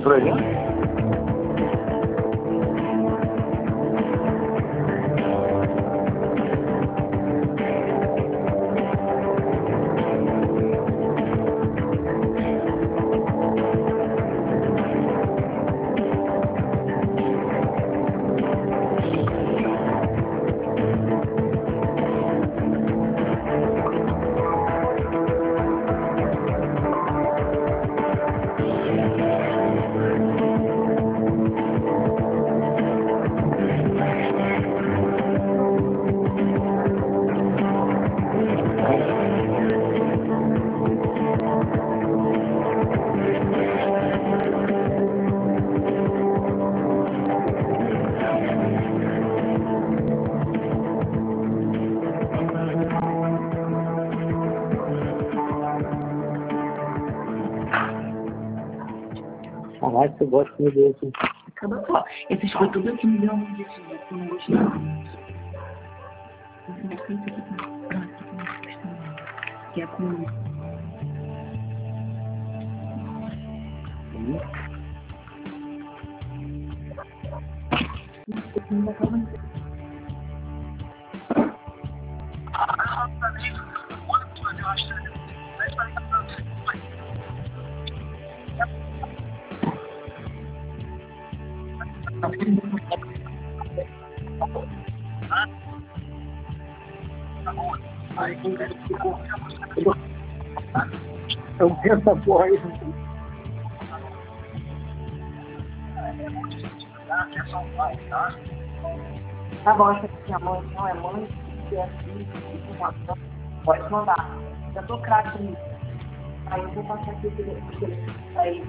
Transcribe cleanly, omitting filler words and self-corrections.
por aí? Caralho, você gosta de ver assim. Acaba só. Esses foi tudo aqui me deu um objetivo, que eu não gostei muito. Esse daqui aqui também. Pronto, esse aqui eu não gostei muito. Que é com... Esse não vai acabar muito. Eu tenho essa porra aí. Tá bom, essa aqui é mãe, não é mãe, que é filho, pode mandar. Já tô craque nisso. Aí eu vou passar aqui pra eles.